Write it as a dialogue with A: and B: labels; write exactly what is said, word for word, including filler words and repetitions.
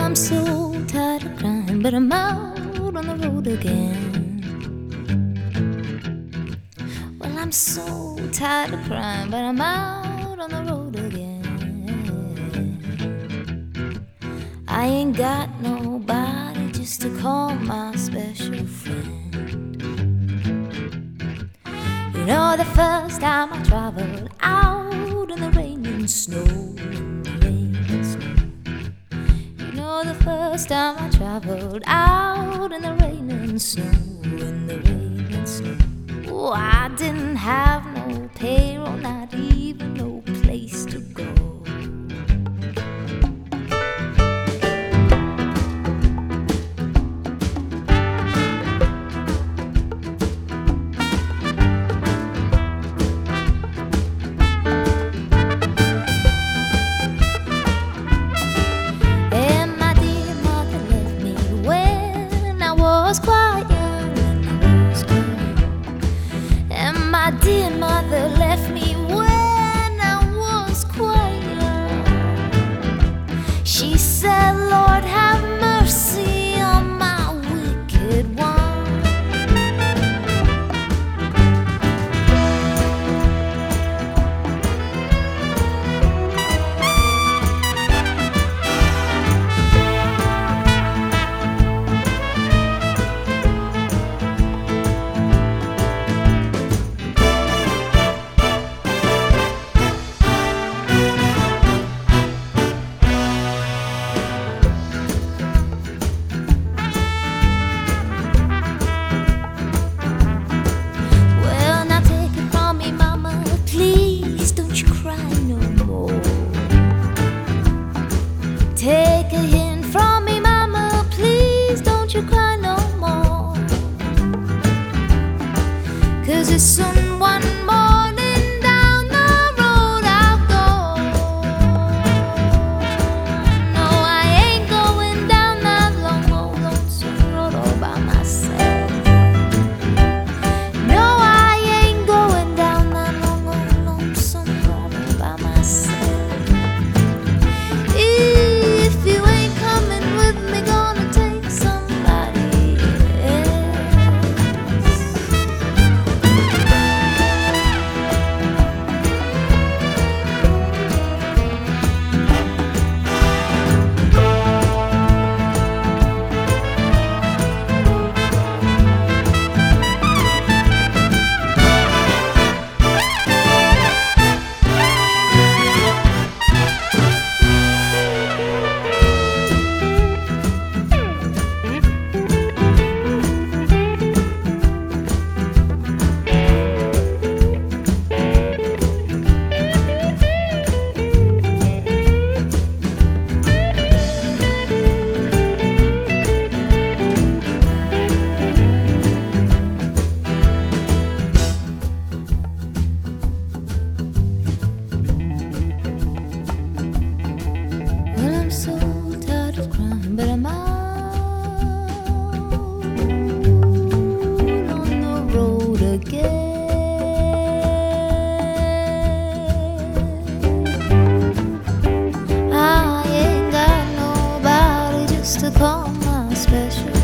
A: I'm so tired of crying, but I'm out on the road again. Well, I'm so tired of crying, but I'm out on the road again. I ain't got nobody just to call my special friend. You know, the first time I traveled out in the rain and snow, in the rain and snow. You know, the first time I traveled out in the rain and snow, in the rain and snow. Oh, I didn't have no payroll, not even no place to go. Was quite young when I was growing, and my dear mother left me when I was quite young. She said, Lord, have mercy on my wicked one. Take a hint from me, mama, please don't you cry no more. 'Cause it's soon one morning down the road I'll go. No, I ain't going down that long, old lonesome road all by myself. No, I ain't going down that long, old lonesome road all by myself. I'm so tired of crying, but I'm out on the road again. I ain't got nobody just to call my special